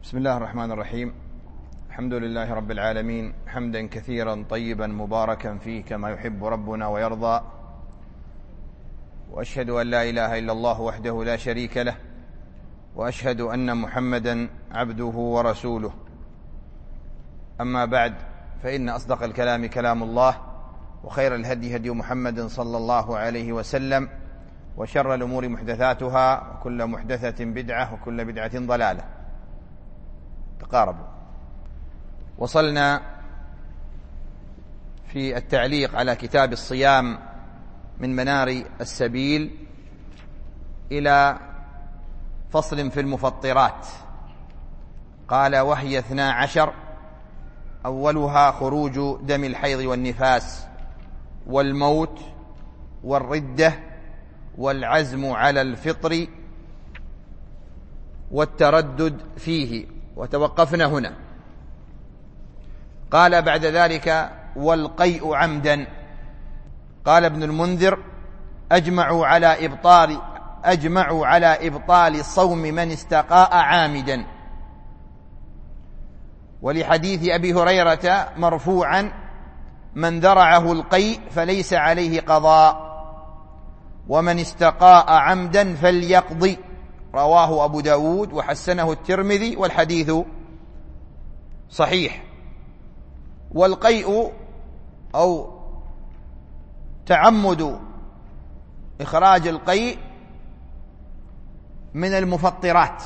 بسم الله الرحمن الرحيم. الحمد لله رب العالمين، حمدا كثيرا طيبا مباركا فيه كما يحب ربنا ويرضى، وأشهد أن لا إله إلا الله وحده لا شريك له، وأشهد أن محمدا عبده ورسوله. أما بعد، فإن أصدق الكلام كلام الله، وخير الهدي هدي محمد صلى الله عليه وسلم، وشر الأمور محدثاتها، وكل محدثة بدعة، وكل بدعة ضلالة. تقاربوا. وصلنا في التعليق على كتاب الصيام من منار السبيل إلى فصل في المفطرات. قال: وهي 12، أولها خروج دم الحيض والنفاس والموت والردة والعزم على الفطر والتردد فيه، وتوقفنا هنا. قال بعد ذلك: والقيء عمدا. قال ابن المنذر: أجمعوا على إبطال صوم من استقاء عامدا. ولحديث أبي هريرة مرفوعا: من ذرعه القيء فليس عليه قضاء، ومن استقاء عمدا فليقضي. رواه أبو داود وحسنه الترمذي، والحديث صحيح. والقيء أو تعمد إخراج القيء من المفطرات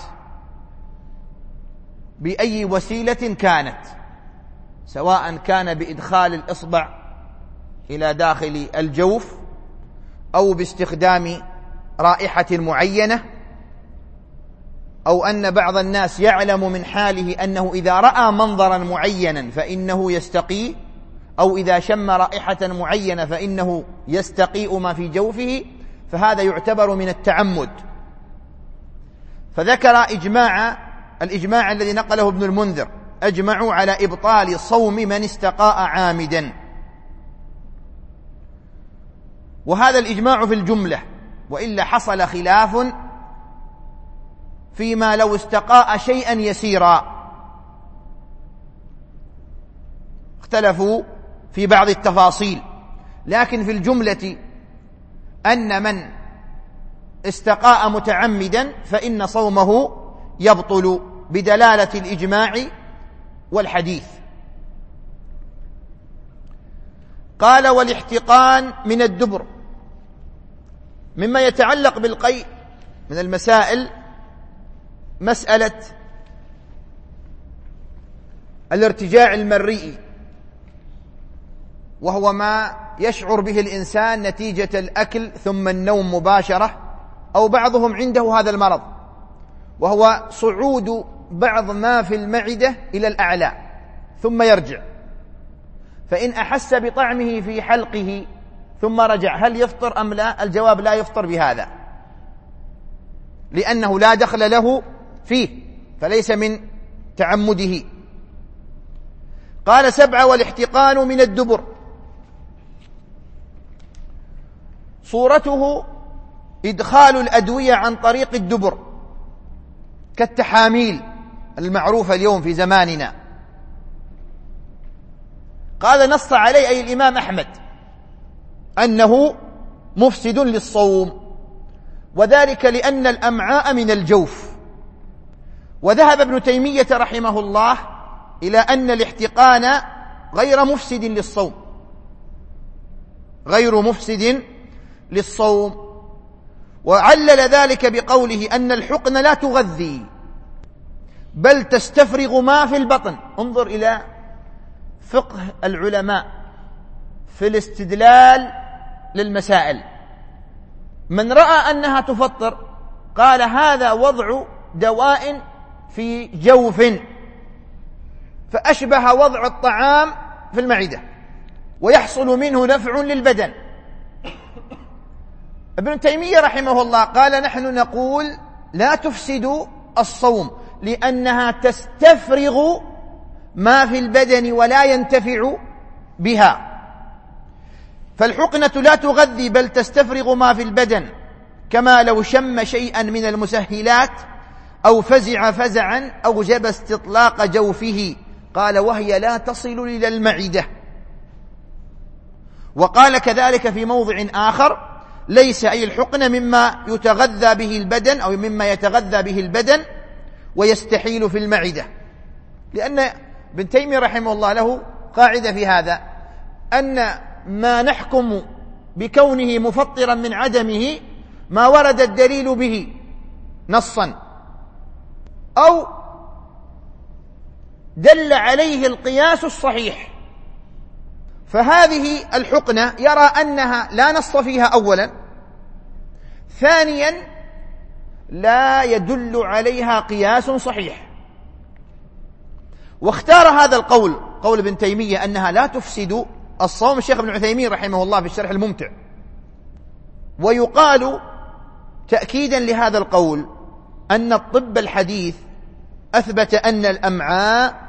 بأي وسيلة كانت، سواء كان بإدخال الإصبع إلى داخل الجوف، أو باستخدام رائحة معينة، أو أن بعض الناس يعلم من حاله أنه إذا رأى منظرا معينا فإنه يستقي، أو إذا شم رائحة معينة فإنه يستقيء ما في جوفه، فهذا يعتبر من التعمد. فذكر الإجماع الذي نقله ابن المنذر: أجمعوا على إبطال صوم من استقاء عامدا. وهذا الإجماع في الجملة، وإلا حصل خلاف فيما لو استقاء شيئا يسيرا، اختلفوا في بعض التفاصيل، لكن في الجملة أن من استقاء متعمدا فإن صومه يبطل بدلالة الإجماع والحديث. قال: والاحتقان من الدبر. مما يتعلق بالقيء من المسائل مسألة الارتجاع المرئي، وهو ما يشعر به الإنسان نتيجة الأكل ثم النوم مباشرة، أو بعضهم عنده هذا المرض، وهو صعود بعض ما في المعدة إلى الأعلى ثم يرجع. فإن أحس بطعمه في حلقه ثم رجع، هل يفطر أم لا؟ الجواب: لا يفطر بهذا، لأنه لا دخل له فيه، فليس من تعمده. قال: 7، والاحتقان من الدبر. صورته إدخال الأدوية عن طريق الدبر، كالتحاميل المعروفة اليوم في زماننا. قال: نص عليه أي الإمام أحمد أنه مفسد للصوم، وذلك لأن الأمعاء من الجوف. وذهب ابن تيمية رحمه الله إلى أن الاحتقان غير مفسد للصوم، وعلل ذلك بقوله أن الحقن لا تغذي بل تستفرغ ما في البطن. انظر إلى فقه العلماء في الاستدلال للمسائل. من رأى أنها تفطر قال: هذا وضع دواء في جوف، فأشبه وضع الطعام في المعدة، ويحصل منه نفع للبدن. ابن تيمية رحمه الله قال: نحن نقول لا تفسد الصوم، لأنها تستفرغ ما في البدن ولا ينتفع بها. فالحقنة لا تغذي بل تستفرغ ما في البدن، كما لو شم شيئا من المسهلات أو فزع فزعا أوجب استطلاق جوفه. قال وهي لا تصل إلى المعدة. وقال كذلك في موضع آخر ليس أي الحقن مما يتغذى به البدن أو مما يتغذى به البدن ويستحيل في المعدة، لأن ابن تيمية رحمه الله له قاعدة في هذا، أن ما نحكم بكونه مفطرا من عدمه ما ورد الدليل به نصا أو دل عليه القياس الصحيح. فهذه الحقنة يرى أنها لا نص فيها أولا، ثانيا لا يدل عليها قياس صحيح. واختار هذا القول، قول ابن تيمية، أنها لا تفسد الصوم، الشيخ ابن عثيمين رحمه الله في الشرح الممتع. ويقال تأكيدا لهذا القول أن الطب الحديث أثبت أن الأمعاء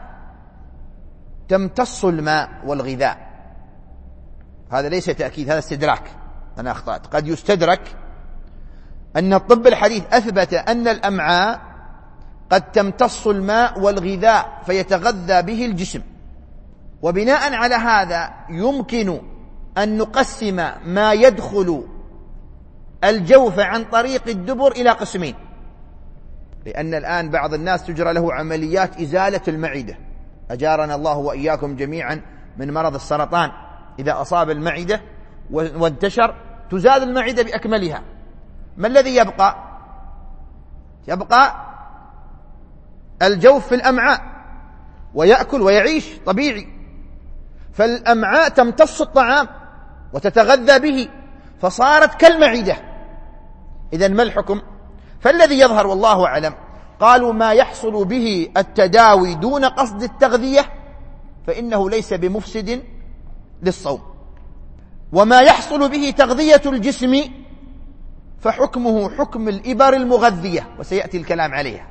تمتص الماء والغذاء. هذا ليس تأكيد، هذا استدراك، أنا أخطأت. قد يستدرك أن الطب الحديث أثبت أن الأمعاء قد تمتص الماء والغذاء فيتغذى به الجسم، وبناء على هذا يمكن أن نقسم ما يدخل الجوف عن طريق الدبر إلى قسمين، لأن الآن بعض الناس تجرى له عمليات إزالة المعدة، أجارنا الله وإياكم جميعا من مرض السرطان. إذا أصاب المعدة وانتشر تزال المعدة بأكملها، ما الذي يبقى؟ يبقى الجوف في الأمعاء، ويأكل ويعيش طبيعي، فالأمعاء تمتص الطعام وتتغذى به فصارت كالمعدة. إذن ما الحكم؟ فالذي يظهر والله أعلم، قالوا ما يحصل به التداوي دون قصد التغذية فإنه ليس بمفسد للصوم، وما يحصل به تغذية الجسم فحكمه حكم الإبر المغذية، وسيأتي الكلام عليها.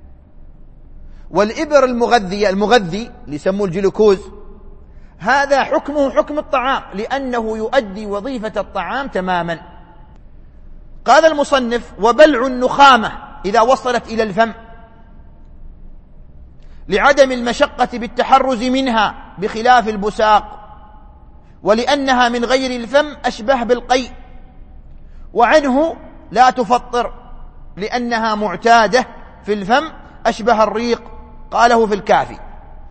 والإبر المغذية، المغذي اللي يسموه الجلوكوز، هذا حكمه حكم الطعام، لأنه يؤدي وظيفة الطعام تماما. قال المصنف وبلع النخامة إذا وصلت إلى الفم لعدم المشقة بالتحرز منها بخلاف البساق، ولأنها من غير الفم أشبه بالقيء، وعنه لا تفطر لأنها معتادة في الفم أشبه الريق، قاله في الكافي.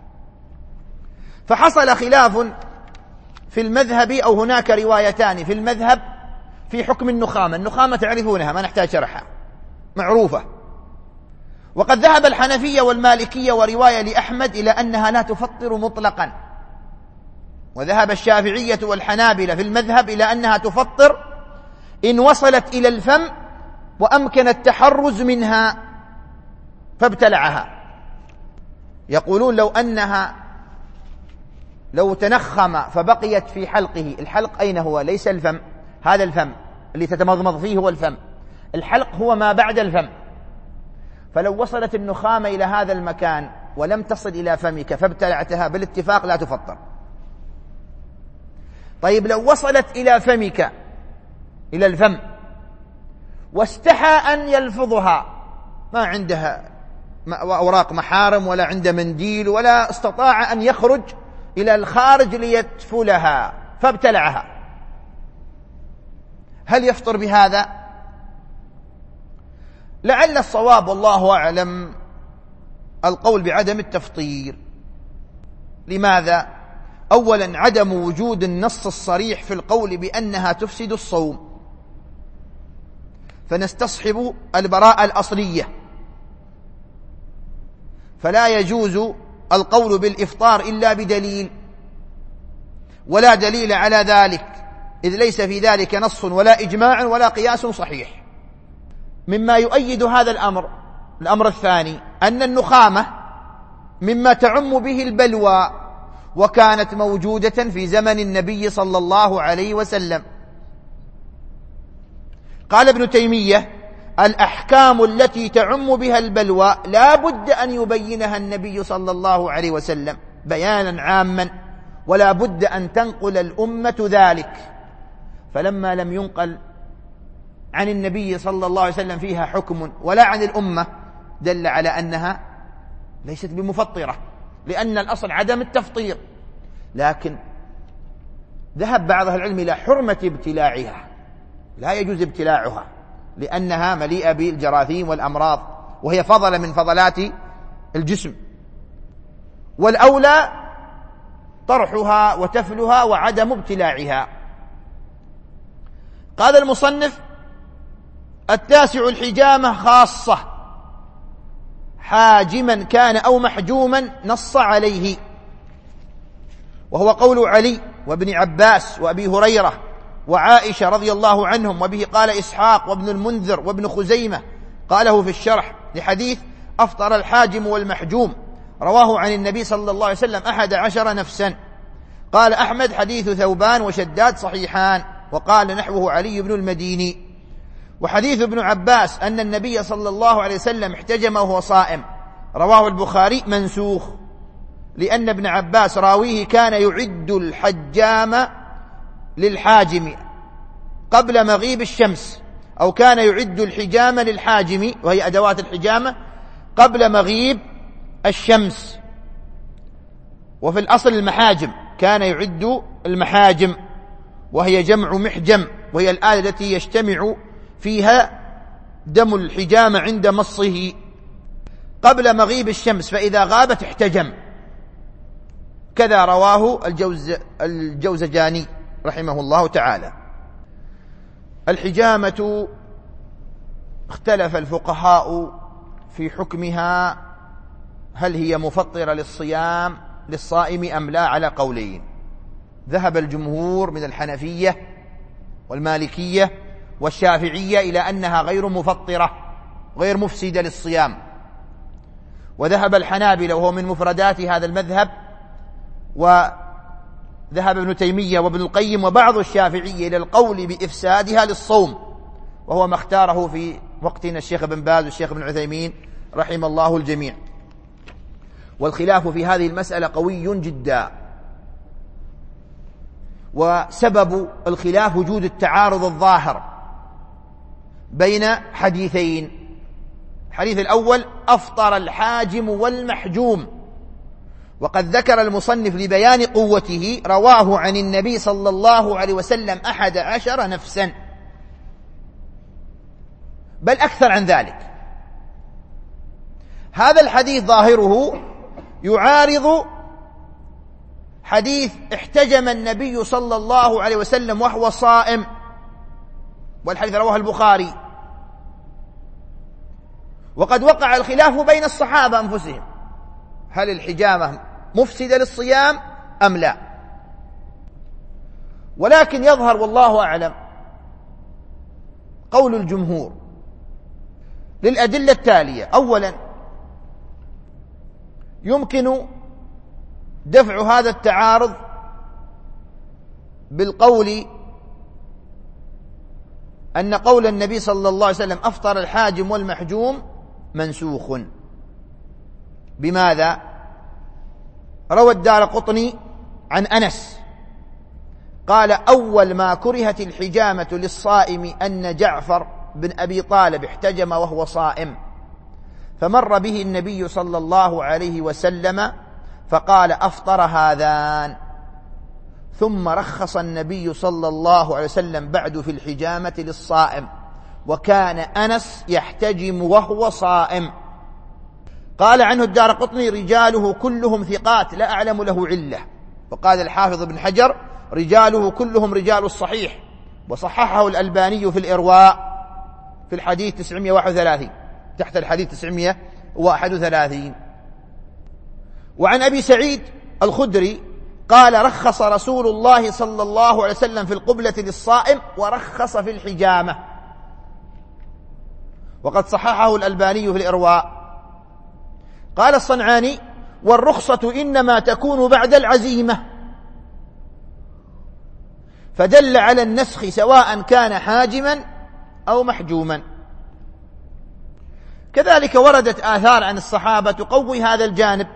فحصل خلاف في المذهب، أو هناك روايتان في المذهب في حكم النخامة. النخامة تعرفونها، ما نحتاج شرحها، معروفة. وقد ذهب الحنفية والمالكية ورواية لأحمد إلى أنها لا تفطر مطلقا، وذهب الشافعية والحنابلة في المذهب إلى أنها تفطر إن وصلت إلى الفم وأمكن التحرز منها فابتلعها. يقولون لو تنخم فبقيت في حلقه، الحلق أين هو؟ ليس الفم، هذا الفم اللي تتمضمض فيه هو الفم، الحلق هو ما بعد الفم. فلو وصلت النخامة إلى هذا المكان ولم تصل إلى فمك فابتلعتها بالاتفاق لا تفطر. طيب لو وصلت إلى فمك، إلى الفم، واستحى أن يلفظها، ما عندها أوراق محارم ولا عنده منديل ولا استطاع أن يخرج إلى الخارج ليتفلها فابتلعها، هل يفطر بهذا؟ لعل الصواب والله أعلم القول بعدم التفطير. لماذا؟ أولا عدم وجود النص الصريح في القول بأنها تفسد الصوم، فنستصحب البراءة الأصلية، فلا يجوز القول بالإفطار إلا بدليل، ولا دليل على ذلك، إذ ليس في ذلك نص ولا إجماع ولا قياس صحيح. مما يؤيد هذا الأمر الثاني أن النخامة مما تعم به البلوى، وكانت موجودة في زمن النبي صلى الله عليه وسلم. قال ابن تيمية الأحكام التي تعم بها البلوى لا بد أن يبينها النبي صلى الله عليه وسلم بيانا عاما، ولا بد أن تنقل الأمة ذلك. فلما لم ينقل عن النبي صلى الله عليه وسلم فيها حكم ولا عن الأمة، دل على أنها ليست بمفطرة، لأن الأصل عدم التفطير، لكن ذهب بعض أهل العلم إلى حرمة ابتلاعها، لا يجوز ابتلاعها لأنها مليئة بالجراثيم والأمراض، وهي فضلة من فضلات الجسم، والأولى طرحها وتفلها وعدم ابتلاعها. قال المصنف: 9 الحجامة خاصة، حاجما كان أو محجوما نص عليه، وهو قول علي وابن عباس وأبي هريرة وعائشة رضي الله عنهم، وبه قال إسحاق وابن المنذر وابن خزيمة، قاله في الشرح لحديث أفطر الحاجم والمحجوم، رواه عن النبي صلى الله عليه وسلم 11 نفسا. قال أحمد: حديث ثوبان وشداد صحيحان، وقال نحوه علي بن المديني. وحديث ابن عباس أن النبي صلى الله عليه وسلم احتجم وهو صائم، رواه البخاري، منسوخ، لأن ابن عباس راويه كان يعد الحجام للحاجم قبل مغيب الشمس، أو كان يعد الحجام للحاجم، وهي أدوات الحجامة، قبل مغيب الشمس. وفي الأصل المحاجم، كان يعد المحاجم، وهي جمع محجم، وهي الآلة التي يجتمع فيها دم الحجامة عند مصه قبل مغيب الشمس، فإذا غابت احتجم. كذا رواه الجوزجاني رحمه الله تعالى. الحجامة اختلف الفقهاء في حكمها، هل هي مفطرة للصائم أم لا، على قولين. ذهب الجمهور من الحنفية والمالكية والشافعية إلى أنها غير مفطرة، غير مفسدة للصيام. وذهب الحنابلة، وهو من مفردات هذا المذهب، وذهب ابن تيمية وابن القيم وبعض الشافعية إلى القول بإفسادها للصوم، وهو ما اختاره في وقتنا الشيخ ابن باز والشيخ ابن عثيمين رحم الله الجميع. والخلاف في هذه المسألة قوي جدا، وسبب الخلاف وجود التعارض الظاهر بين حديثين. الحديث الأول: أفطر الحاجم والمحجوم، وقد ذكر المصنف لبيان قوته رواه عن النبي صلى الله عليه وسلم 11 نفسا، بل أكثر عن ذلك. هذا الحديث ظاهره يعارض حديث احتجم النبي صلى الله عليه وسلم وهو صائم، والحديث رواه البخاري. وقد وقع الخلاف بين الصحابة أنفسهم، هل الحجامة مفسدة للصيام أم لا؟ ولكن يظهر والله أعلم قول الجمهور للأدلة التالية. أولا، يمكن دفع هذا التعارض بالقول أن قول النبي صلى الله عليه وسلم أفطر الحاجم والمحجوم منسوخ. بماذا؟ روى الدارقطني عن أنس قال: أول ما كرهت الحجامة للصائم أن جعفر بن أبي طالب احتجم وهو صائم، فمر به النبي صلى الله عليه وسلم فقال: أفطر هذان. ثم رخص النبي صلى الله عليه وسلم بعد في الحجامة للصائم، وكان أنس يحتجم وهو صائم. قال عنه الدارقطني: رجاله كلهم ثقات لا أعلم له علة. وقال الحافظ ابن حجر: رجاله كلهم رجال الصحيح، وصححه الألباني في الإرواء في الحديث 931 تحت الحديث 931. وعن أبي سعيد الخدري قال: رخص رسول الله صلى الله عليه وسلم في القبلة للصائم، ورخص في الحجامة، وقد صححه الألباني في الإرواء. قال الصنعاني: والرخصة إنما تكون بعد العزيمة، فدل على النسخ سواء كان حاجما أو محجوما. كذلك وردت آثار عن الصحابة تقوي هذا الجانب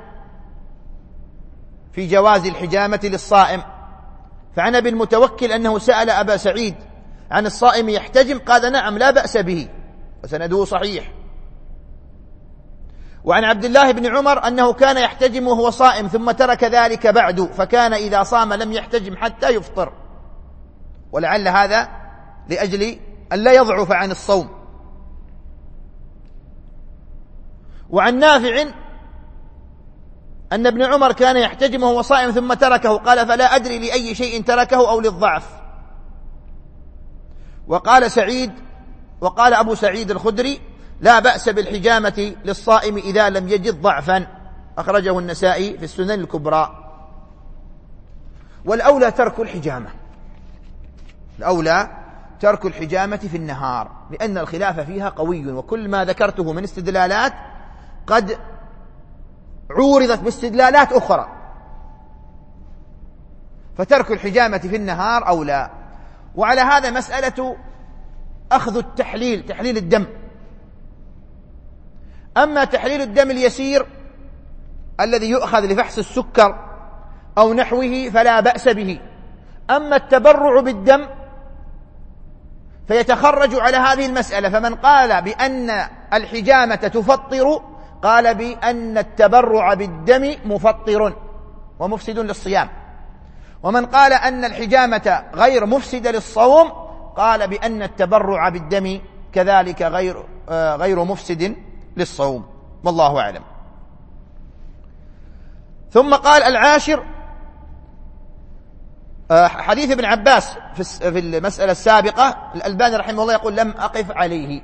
في جواز الحجامة للصائم. فعن ابي المتوكل أنه سأل أبا سعيد عن الصائم يحتجم، قال: نعم لا بأس به، وسنده صحيح. وعن عبد الله بن عمر أنه كان يحتجم وهو صائم ثم ترك ذلك بعد، فكان إذا صام لم يحتجم حتى يفطر، ولعل هذا لأجل أن لا يضعف عن الصوم. وعن نافع أن ابن عمر كان يحتجم وهو صائم ثم تركه، قال فلا أدري لأي شيء تركه أو للضعف. وقال أبو سعيد الخدري لا بأس بالحجامة للصائم إذا لم يجد ضعفا، أخرجه النسائي في السنن الكبرى. والأولى ترك الحجامة، الأولى ترك الحجامة في النهار، لأن الخلاف فيها قوي، وكل ما ذكرته من استدلالات قد عورضت باستدلالات أخرى، فترك الحجامة في النهار أولى. وعلى هذا مسألة أخذ التحليل، تحليل الدم. أما تحليل الدم اليسير الذي يؤخذ لفحص السكر أو نحوه فلا بأس به. أما التبرع بالدم فيتخرج على هذه المسألة، فمن قال بأن الحجامة تفطر قال بأن التبرع بالدم مفطر ومفسد للصيام، ومن قال أن الحجامة غير مفسدة للصوم قال بأن التبرع بالدم كذلك غير مفسد للصوم، والله أعلم. ثم قال العاشر حديث ابن عباس في المسألة السابقة، الألباني رحمه الله يقول لم أقف عليه.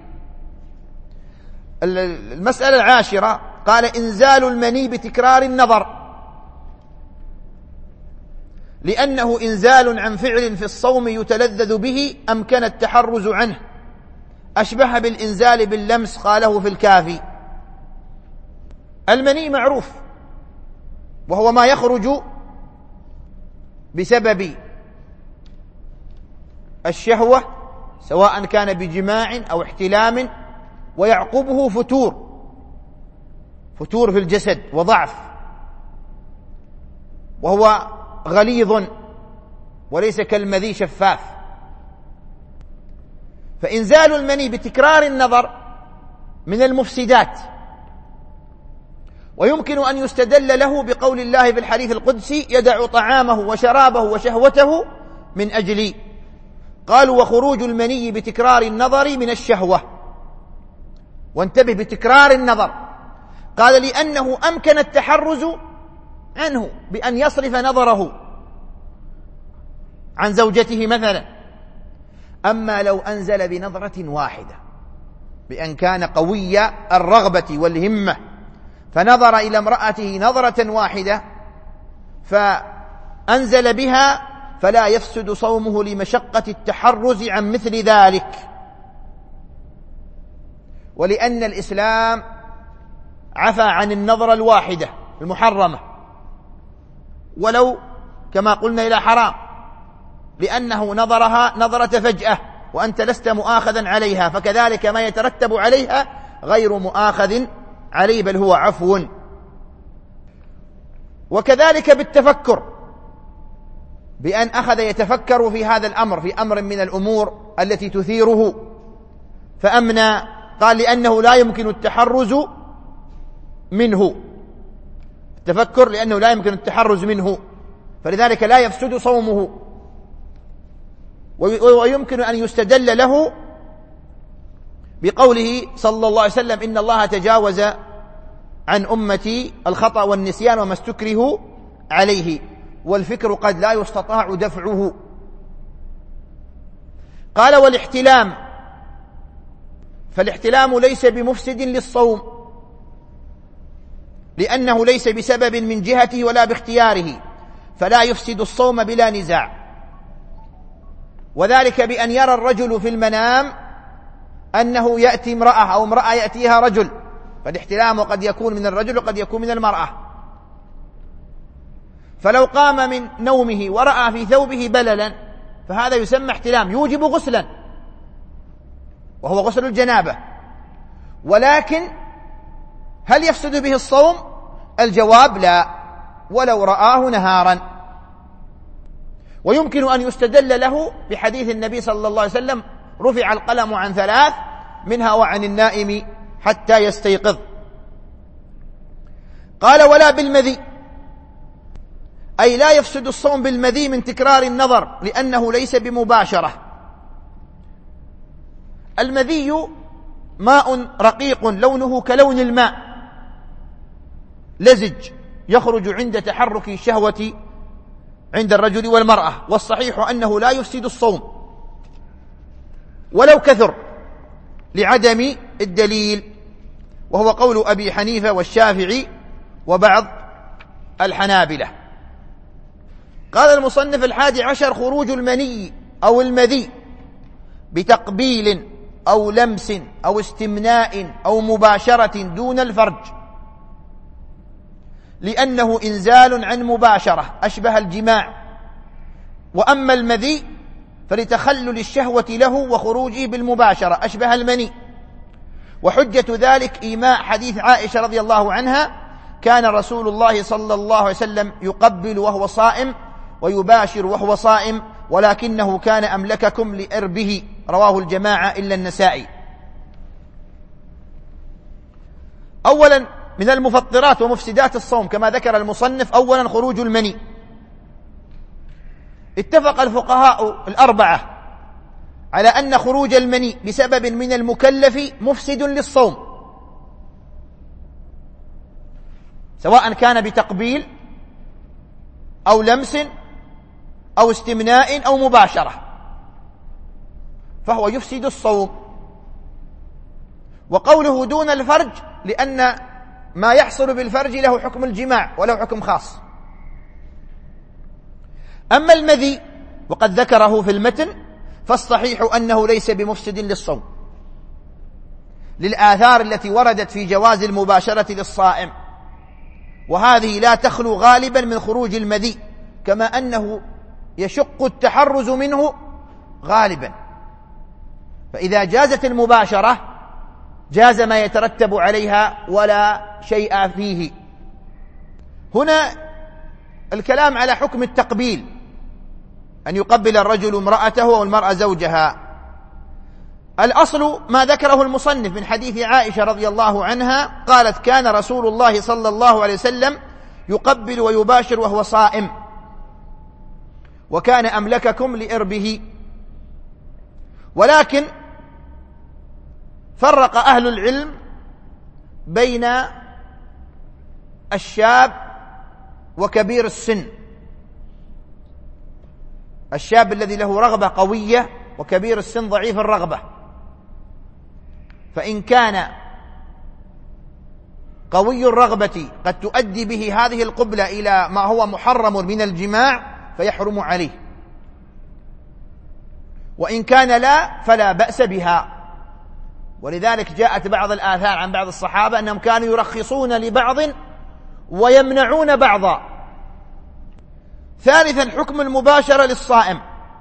المسألة العاشرة قال إنزال المني بتكرار النظر، لأنه إنزال عن فعل في الصوم يتلذذ به أمكن التحرز عنه، أشبه بالإنزال باللمس، قاله في الكافي. المني معروف، وهو ما يخرج بسبب الشهوة سواء كان بجماع أو احتلام، ويعقبه فتور في الجسد وضعف، وهو غليظ وليس كالمذي شفاف. فإنزال المني بتكرار النظر من المفسدات، ويمكن أن يستدل له بقول الله في الحديث القدسي يدع طعامه وشرابه وشهوته من أجلي. قالوا وخروج المني بتكرار النظر من الشهوة. وانتبه، بتكرار النظر، قال لأنه أمكن التحرز عنه بأن يصرف نظره عن زوجته مثلا. أما لو أنزل بنظرة واحدة، بأن كان قوي الرغبة والهمة فنظر إلى امرأته نظرة واحدة فأنزل بها، فلا يفسد صومه لمشقة التحرز عن مثل ذلك، ولأن الإسلام عفى عن النظرة الواحدة المحرمة، ولو كما قلنا إلى حرام، لأنه نظرها نظرة فجأة وأنت لست مؤاخذا عليها، فكذلك ما يترتب عليها غير مؤاخذ عليه، بل هو عفو. وكذلك بالتفكر، بأن أخذ يتفكر في هذا الأمر، في أمر من الأمور التي تثيره فأمنى، قال لأنه لا يمكن التحرز منه، التفكر لأنه لا يمكن التحرز منه، فلذلك لا يفسد صومه. ويمكن أن يستدل له بقوله صلى الله عليه وسلم إن الله تجاوز عن أمتي الخطأ والنسيان وما استكرهوا عليه، والفكر قد لا يستطاع دفعه. قال والاحتلام، فالاحتلام ليس بمفسد للصوم، لأنه ليس بسبب من جهته ولا باختياره، فلا يفسد الصوم بلا نزاع. وذلك بأن يرى الرجل في المنام أنه يأتي امرأة أو امرأة يأتيها رجل، فالاحتلام قد يكون من الرجل وقد يكون من المرأة. فلو قام من نومه ورأى في ثوبه بللا فهذا يسمى احتلام، يوجب غسلا، وهو غسل الجنابة. ولكن هل يفسد به الصوم؟ الجواب لا، ولو رآه نهارا. ويمكن أن يستدل له بحديث النبي صلى الله عليه وسلم رفع القلم عن ثلاث، منها وعن النائم حتى يستيقظ، قال ولا بالمذي، أي لا يفسد الصوم بالمذي من تكرار النظر لأنه ليس بمباشرة. المذي ماء رقيق لونه كلون الماء لزج يخرج عند تحرك الشهوة عند الرجل والمرأة، والصحيح أنه لا يفسد الصوم ولو كثر لعدم الدليل، وهو قول أبي حنيفة والشافعي وبعض الحنابلة. قال المصنف 11: خروج المني أو المذي بتقبيل أو لمس أو استمناء أو مباشرة دون الفرج، لأنه إنزال عن مباشرة أشبه الجماع، وأما المذي فلتخلل الشهوة له وخروجه بالمباشرة أشبه المني. وحجة ذلك إيماء حديث عائشة رضي الله عنها: كان رسول الله صلى الله عليه وسلم يقبل وهو صائم ويباشر وهو صائم، ولكنه كان أملككم لإربه، رواه الجماعة إلا النسائي. أولا من المفطرات ومفسدات الصوم كما ذكر المصنف: أولا خروج المني. اتفق الفقهاء الأربعة على أن خروج المني بسبب من المكلف مفسد للصوم، سواء كان بتقبيل أو لمس أو استمناء أو مباشرة، فهو يفسد الصوم. وقوله دون الفرج لأن ما يحصل بالفرج له حكم الجماع وله حكم خاص. أما المذي وقد ذكره في المتن فالصحيح أنه ليس بمفسد للصوم، للآثار التي وردت في جواز المباشرة للصائم، وهذه لا تخلو غالبا من خروج المذي، كما أنه يشق التحرز منه غالبا، فإذا جازت المباشرة جاز ما يترتب عليها ولا شيء فيه. هنا الكلام على حكم التقبيل، أن يقبل الرجل امرأته والمرأة زوجها. الأصل ما ذكره المصنف من حديث عائشة رضي الله عنها قالت: كان رسول الله صلى الله عليه وسلم يقبل ويباشر وهو صائم، وكان أملككم لإربه. ولكن فرق أهل العلم بين الشاب وكبير السن، الشاب الذي له رغبة قوية وكبير السن ضعيف الرغبة. فإن كان قوي الرغبة قد تؤدي به هذه القبلة إلى ما هو محرم من الجماع فيحرم عليه، وإن كان لا فلا بأس بها. ولذلك جاءت بعض الآثار عن بعض الصحابة أنهم كانوا يرخصون لبعض ويمنعون بعضا. ثالثا حكم المباشرة للصائم.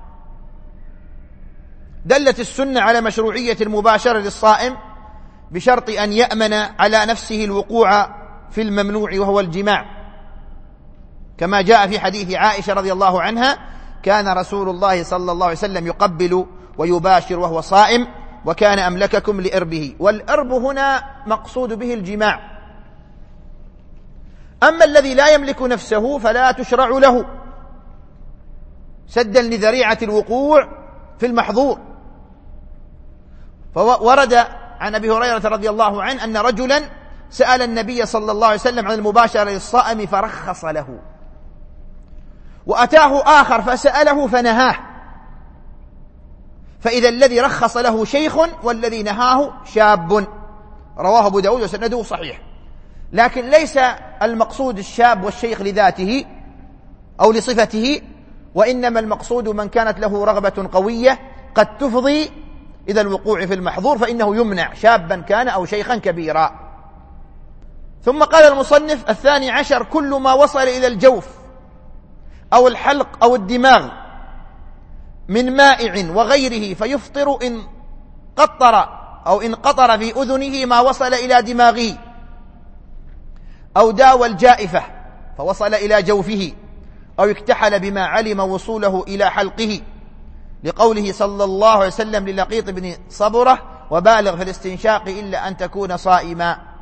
دلت السنة على مشروعية المباشرة للصائم بشرط أن يأمن على نفسه الوقوع في الممنوع وهو الجماع، كما جاء في حديث عائشة رضي الله عنها: كان رسول الله صلى الله عليه وسلم يقبل ويباشر وهو صائم، وكان أملككم لإربه. والإرب هنا مقصود به الجماع. أما الذي لا يملك نفسه فلا تشرع له سدا لذريعة الوقوع في المحظور. فورد عن أبي هريرة رضي الله عنه أن رجلا سأل النبي صلى الله عليه وسلم عن المباشرة للصائم فرخص له، وأتاه آخر فسأله فنهاه، فإذا الذي رخص له شيخ والذي نهاه شاب، رواه أبو داود وسنده صحيح. لكن ليس المقصود الشاب والشيخ لذاته أو لصفته، وإنما المقصود من كانت له رغبة قوية قد تفضي إلى الوقوع في المحظور فإنه يمنع، شابا كان أو شيخا كبيرا. ثم قال المصنف: 12 كل ما وصل إلى الجوف أو الحلق أو الدماغ من مائع وغيره فيفطر إن قطر أو إن قطر في أذنه ما وصل إلى دماغه، أو داوى الجائفة فوصل إلى جوفه، أو اكتحل بما علم وصوله إلى حلقه، لقوله صلى الله عليه وسلم للقيط بن صبرة: وبالغ في الاستنشاق إلا أن تكون صائما.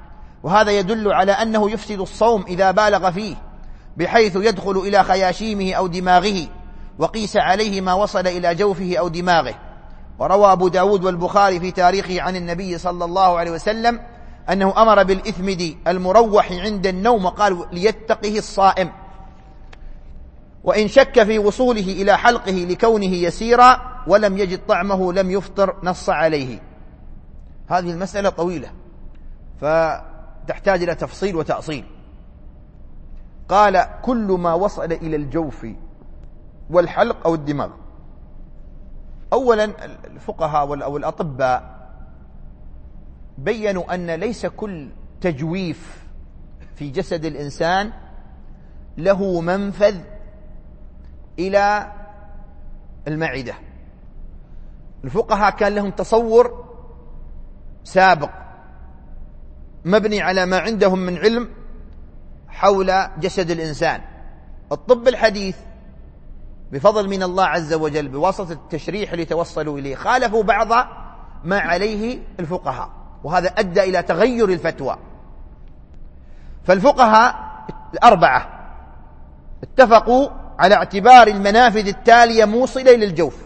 وهذا يدل على أنه يفسد الصوم إذا بالغ فيه بحيث يدخل إلى خياشيمه أو دماغه، وقيس عليه ما وصل إلى جوفه أو دماغه. وروى أبو داود والبخاري في تاريخه عن النبي صلى الله عليه وسلم أنه أمر بالإثمد المروح عند النوم، وقال ليتقه الصائم، وإن شك في وصوله إلى حلقه لكونه يسيرا ولم يجد طعمه لم يفطر، نص عليه. هذه المسألة طويلة فتحتاج إلى تفصيل وتأصيل. قال كل ما وصل إلى الجوف والحلق أو الدماغ. أولا الفقهاء أو الأطباء بيّنوا أن ليس كل تجويف في جسد الإنسان له منفذ إلى المعدة. الفقهاء كان لهم تصور سابق مبني على ما عندهم من علم حول جسد الإنسان. الطب الحديث بفضل من الله عز وجل بواسطة التشريح اللي توصلوا إليه خالفوا بعض ما عليه الفقهاء، وهذا أدى إلى تغير الفتوى. فالفقهاء الأربعة اتفقوا على اعتبار المنافذ التالية موصلة إلى الجوف،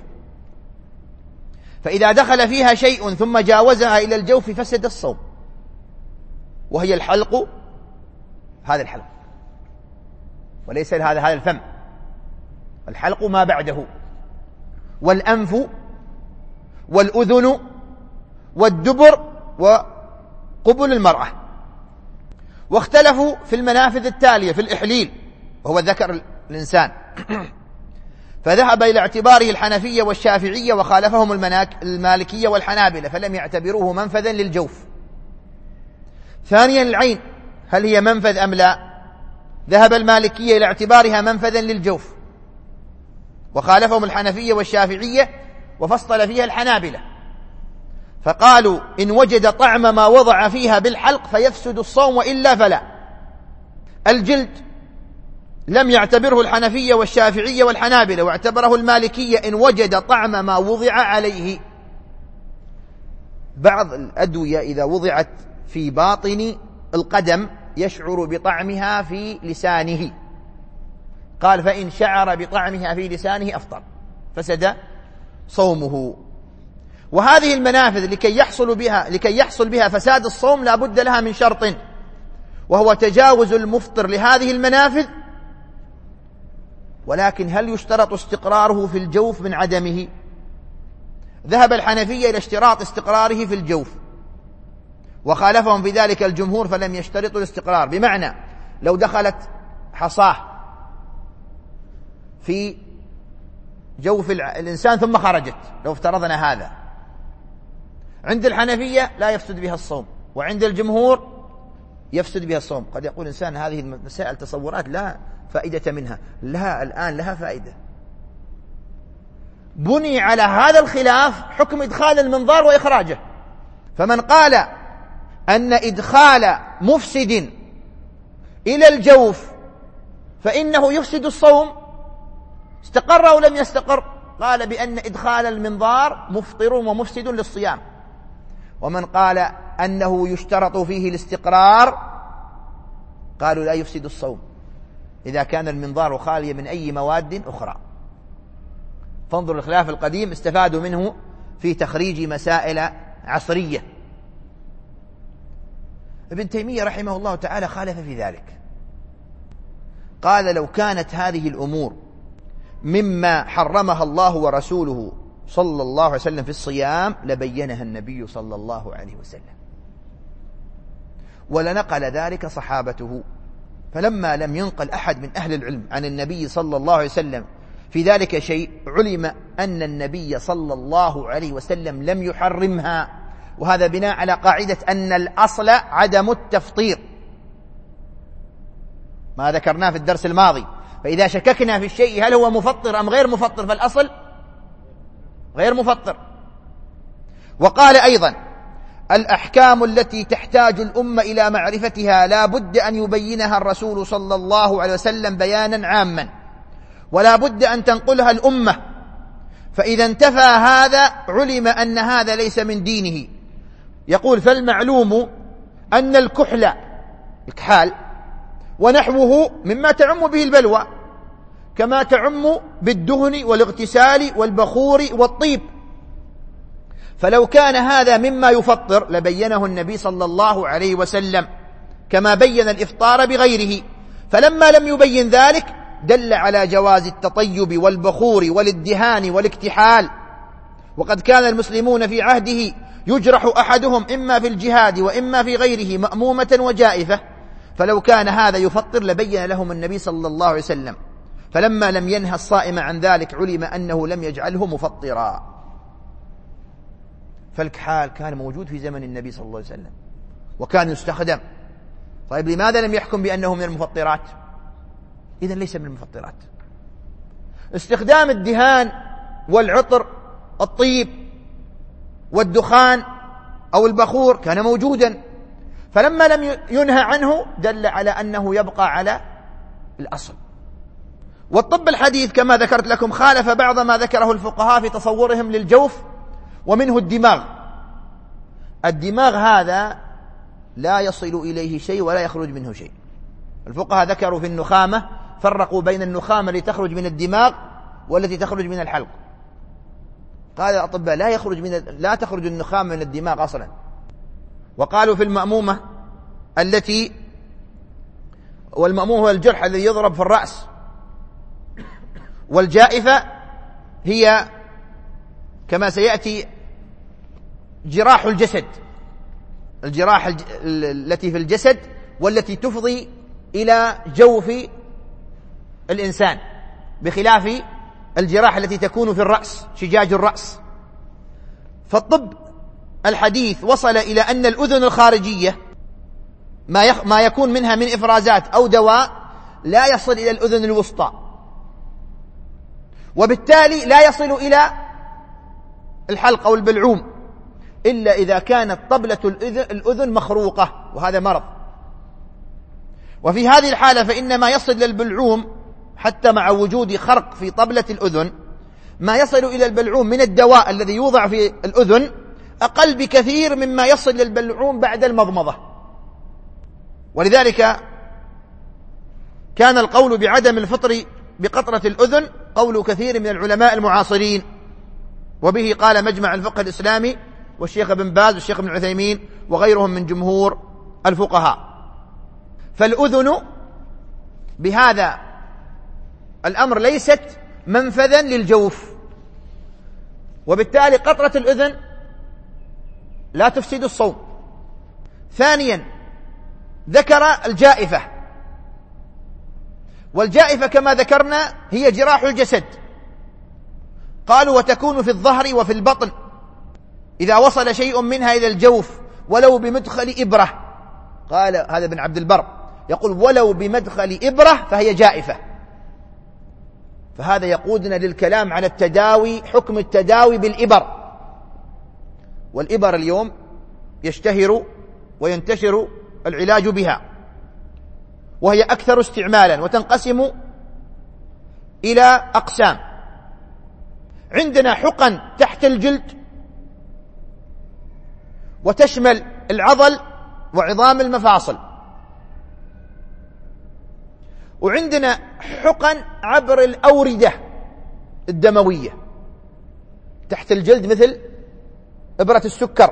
فإذا دخل فيها شيء ثم جاوزها إلى الجوف فسد الصوم، وهي الحلق، هذا الحلق وليس هذا الفم، الحلق ما بعده، والأنف والأذن والدبر وقبل المرأة. واختلفوا في المنافذ التالية في الإحليل وهو ذكر الإنسان فذهب إلى اعتباره الحنفية والشافعية، وخالفهم المالكية والحنابلة فلم يعتبروه منفذا للجوف. ثانيا العين، هل هي منفذ أم لا؟ ذهب المالكية إلى اعتبارها منفذا للجوف، وخالفهم الحنفية والشافعية، وفصل فيها الحنابلة فقالوا إن وجد طعم ما وضع فيها بالحلق فيفسد الصوم وإلا فلا. الجلد لم يعتبره الحنفية والشافعية والحنابلة، واعتبره المالكية إن وجد طعم ما وضع عليه. بعض الأدوية إذا وضعت في باطن القدم يشعر بطعمها في لسانه، قال فإن شعر بطعمها في لسانه أفطر، فسد صومه. وهذه المنافذ لكي يحصل بها فساد الصوم لا بد لها من شرط، وهو تجاوز المفطر لهذه المنافذ. ولكن هل يشترط استقراره في الجوف من عدمه؟ ذهب الحنفية إلى اشتراط استقراره في الجوف، وخالفهم في ذلك الجمهور فلم يشترطوا الاستقرار. بمعنى لو دخلت حصاه في جوف الإنسان ثم خرجت، لو افترضنا هذا، عند الحنفية لا يفسد بها الصوم، وعند الجمهور يفسد بها الصوم. قد يقول إنسان هذه المسائل تصورات لا فائدة منها، لها الآن لها فائدة. بني على هذا الخلاف حكم إدخال المنظار وإخراجه. فمن قال أن إدخال مفسد إلى الجوف فإنه يفسد الصوم، استقر أو لم يستقر؟ قال بأن إدخال المنظار مفطر ومفسد للصيام. ومن قال أنه يشترط فيه الاستقرار قالوا لا يفسد الصوم إذا كان المنظار خاليا من أي مواد أخرى. فانظروا الخلاف القديم استفادوا منه في تخريج مسائل عصرية. ابن تيمية رحمه الله تعالى خالف في ذلك، قال لو كانت هذه الأمور مما حرمها الله ورسوله صلى الله عليه وسلم في الصيام لبينها النبي صلى الله عليه وسلم ولنقل ذلك صحابته. فلما لم ينقل أحد من أهل العلم عن النبي صلى الله عليه وسلم في ذلك شيء، علم أن النبي صلى الله عليه وسلم لم يحرمها، وهذا بناء على قاعدة أن الأصل عدم التفطير، ما ذكرناه في الدرس الماضي. فإذا شككنا في الشيء هل هو مفطر أم غير مفطر فالأصل غير مفطر. وقال أيضا الأحكام التي تحتاج الأمة إلى معرفتها لا بد أن يبينها الرسول صلى الله عليه وسلم بيانا عاما، ولا بد أن تنقلها الأمة، فإذا انتفى هذا علم أن هذا ليس من دينه. يقول فالمعلوم أن الكحل الكحال ونحوه مما تعم به البلوى، كما تعم بالدهن والاغتسال والبخور والطيب. فلو كان هذا مما يفطر لبينه النبي صلى الله عليه وسلم، كما بين الإفطار بغيره، فلما لم يبين ذلك دل على جواز التطيب والبخور والادهان والاكتحال. وقد كان المسلمون في عهده يجرح أحدهم إما في الجهاد وإما في غيره مأمومة وجائفة، فلو كان هذا يفطر لبين لهم النبي صلى الله عليه وسلم، فلما لم ينهى الصائم عن ذلك علم أنه لم يجعله مفطرا. فالكحال كان موجود في زمن النبي صلى الله عليه وسلم وكان يستخدم. طيب لماذا لم يحكم بأنه من المفطرات؟ إذن ليس من المفطرات. استخدام الدهان والعطر الطيب والدخان أو البخور كان موجودا، فلما لم ينهى عنه دل على أنه يبقى على الأصل. والطب الحديث كما ذكرت لكم خالف بعض ما ذكره الفقهاء في تصورهم للجوف، ومنه الدماغ. الدماغ هذا لا يصل إليه شيء ولا يخرج منه شيء. الفقهاء ذكروا في النخامة فرقوا بين النخامة التي تخرج من الدماغ والتي تخرج من الحلق. قال الأطباء لا تخرج النخامة من الدماغ أصلا. وقالوا في المأمومة والمأمومة هو الجرح الذي يضرب في الرأس، والجائفة هي كما سيأتي جراح الجسد، الجراح التي في الجسد والتي تفضي إلى جوف الإنسان، بخلاف الجراح التي تكون في الرأس، شجاج الرأس. فالطب الحديث وصل إلى أن الأذن الخارجية ما يكون منها من إفرازات أو دواء لا يصل إلى الأذن الوسطى، وبالتالي لا يصل إلى الحلق أو البلعوم إلا إذا كانت طبلة الأذن مخروقة، وهذا مرض. وفي هذه الحالة فإن ما يصل للبلعوم حتى مع وجود خرق في طبلة الأذن، ما يصل إلى البلعوم من الدواء الذي يوضع في الأذن أقل بكثير مما يصل للبلعوم بعد المضمضة. ولذلك كان القول بعدم الفطر بقطرة الأذن قول كثير من العلماء المعاصرين، وبه قال مجمع الفقه الإسلامي والشيخ ابن باز والشيخ ابن عثيمين وغيرهم من جمهور الفقهاء. فالأذن بهذا الأمر ليست منفذا للجوف، وبالتالي قطرة الأذن لا تفسد الصوم. ثانيا ذكر الجائفة، والجائفة كما ذكرنا هي جراح الجسد، قالوا وتكون في الظهر وفي البطن إذا وصل شيء منها إلى الجوف ولو بمدخل إبرة. قال هذا ابن عبد البر يقول ولو بمدخل إبرة فهي جائفة. فهذا يقودنا للكلام على التداوي، حكم التداوي بالإبر. والإبر اليوم يشتهر وينتشر العلاج بها، وهي أكثر استعمالا وتنقسم إلى أقسام. عندنا حقن تحت الجلد وتشمل العضل وعظام المفاصل، وعندنا حقن عبر الأوردة الدموية تحت الجلد مثل إبرة السكر،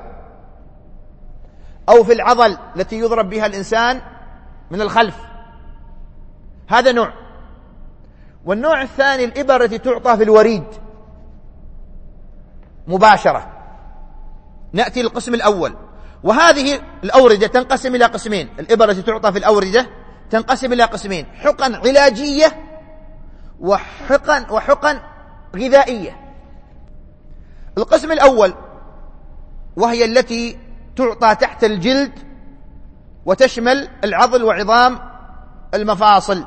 أو في العضل التي يضرب بها الإنسان من الخلف، هذا نوع. والنوع الثاني الإبر التي تعطى في الوريد مباشرة. نأتي للقسم الأول، وهذه الأوردة تنقسم إلى قسمين. الإبر التي تعطى في الأوردة تنقسم إلى قسمين: حقن علاجية وحقن غذائية. القسم الأول وهي التي تعطى تحت الجلد وتشمل العضل وعظام المفاصل،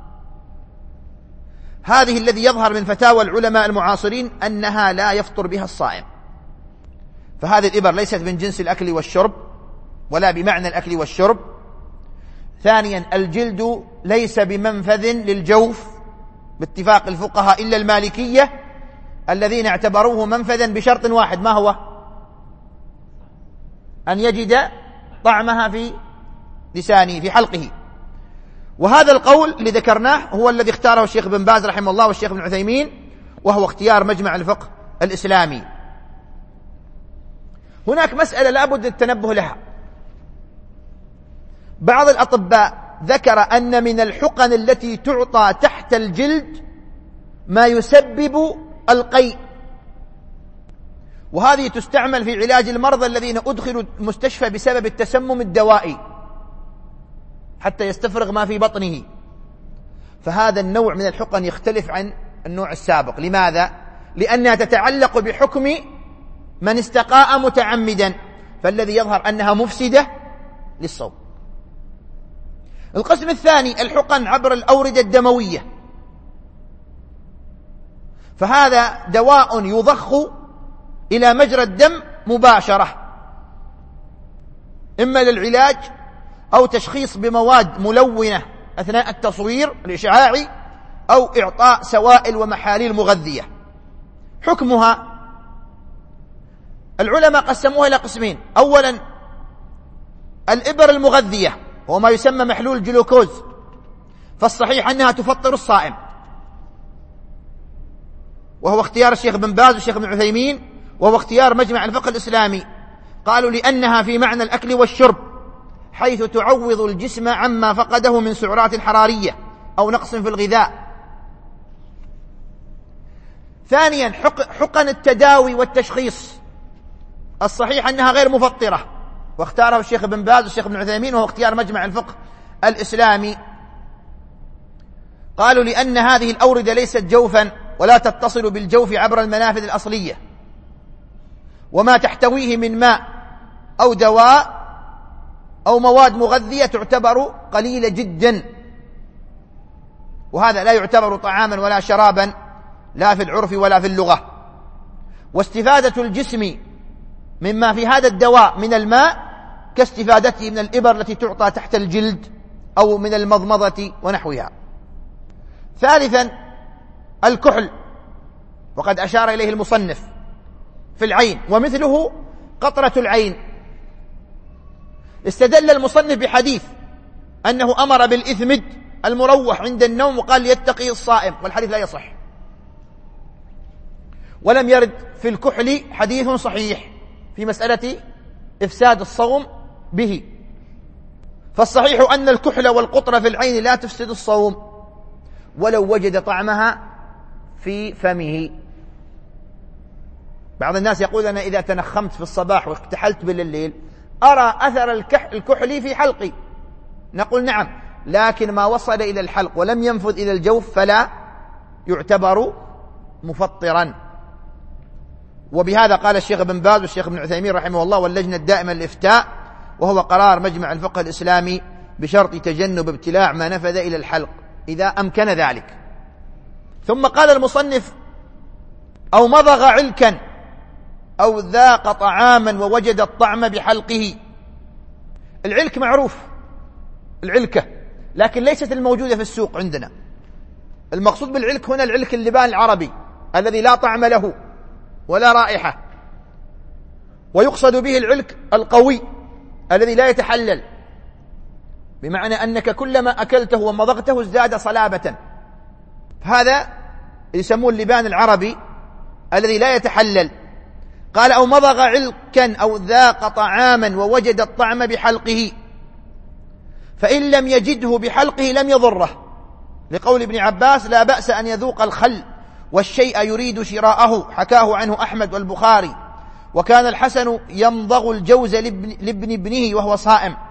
هذه الذي يظهر من فتاوى العلماء المعاصرين أنها لا يفطر بها الصائم. فهذه الإبر ليست من جنس الأكل والشرب ولا بمعنى الأكل والشرب. ثانيا الجلد ليس بمنفذ للجوف باتفاق الفقهاء إلا المالكية الذين اعتبروه منفذا بشرط واحد، ما هو؟ أن يجد طعمها في لسانه في حلقه. وهذا القول اللي ذكرناه هو الذي اختاره الشيخ بن باز رحمه الله والشيخ ابن عثيمين، وهو اختيار مجمع الفقه الإسلامي. هناك مسألة لا بد التنبه لها. بعض الأطباء ذكر أن من الحقن التي تعطى تحت الجلد ما يسبب القيء، وهذه تستعمل في علاج المرضى الذين أدخلوا المستشفى بسبب التسمم الدوائي حتى يستفرغ ما في بطنه. فهذا النوع من الحقن يختلف عن النوع السابق. لماذا؟ لأنها تتعلق بحكم من استقاء متعمدا، فالذي يظهر أنها مفسدة للصوم. القسم الثاني الحقن عبر الأوردة الدموية، فهذا دواء يضخ إلى مجرى الدم مباشرة، إما للعلاج أو تشخيص بمواد ملونة أثناء التصوير الإشعاعي أو إعطاء سوائل ومحاليل مغذية. حكمها العلماء قسموها إلى قسمين. أولا الإبر المغذية هو ما يسمى محلول جلوكوز، فالصحيح أنها تفطر الصائم، وهو اختيار الشيخ بن باز والشيخ ابن عثيمين، وهو اختيار مجمع الفقه الإسلامي. قالوا لأنها في معنى الأكل والشرب، حيث تعوض الجسم عما فقده من سعرات حرارية أو نقص في الغذاء. ثانيا حقن التداوي والتشخيص، الصحيح أنها غير مفطرة، واختاره الشيخ بن باز والشيخ ابن عثيمين، وهو اختيار مجمع الفقه الإسلامي. قالوا لأن هذه الأوردة ليست جوفا ولا تتصل بالجوف عبر المنافذ الأصلية، وما تحتويه من ماء أو دواء أو مواد مغذية تعتبر قليلة جدا، وهذا لا يعتبر طعاما ولا شرابا لا في العرف ولا في اللغة. واستفادة الجسم مما في هذا الدواء من الماء كاستفادته من الإبر التي تعطى تحت الجلد أو من المضمضة ونحوها. ثالثا الكحل، وقد أشار إليه المصنف في العين، ومثله قطرة العين. استدل المصنف بحديث أنه أمر بالإثمد المروح عند النوم وقال يتقي الصائم، والحديث لا يصح، ولم يرد في الكحل حديث صحيح في مسألة إفساد الصوم به. فالصحيح أن الكحل والقطرة في العين لا تفسد الصوم ولو وجد طعمها في فمه. بعض الناس يقول أنا إذا تنخمت في الصباح واكتحلت بالليل أرى أثر الكحل في حلقي. نقول نعم، لكن ما وصل إلى الحلق ولم ينفذ إلى الجوف فلا يعتبر مفطرا. وبهذا قال الشيخ بن باز والشيخ ابن عثيمين رحمه الله واللجنة الدائمة للإفتاء، وهو قرار مجمع الفقه الإسلامي بشرط تجنب ابتلاع ما نفذ إلى الحلق إذا أمكن ذلك. ثم قال المصنف أو مضغ علكا أو ذاق طعاما ووجد الطعم بحلقه. العلك معروف، العلكة، لكن ليست الموجودة في السوق عندنا. المقصود بالعلك هنا العلك اللبان العربي الذي لا طعم له ولا رائحة، ويقصد به العلك القوي الذي لا يتحلل، بمعنى أنك كلما أكلته ومضغته ازداد صلابة. هذا يسمون اللبان العربي الذي لا يتحلل. قال أو مضغ علكا أو ذاق طعاما ووجد الطعم بحلقه، فإن لم يجده بحلقه لم يضره، لقول ابن عباس لا بأس أن يذوق الخل والشيء يريد شراءه، حكاه عنه أحمد والبخاري. وكان الحسن يمضغ الجوز لابن ابنه وهو صائم،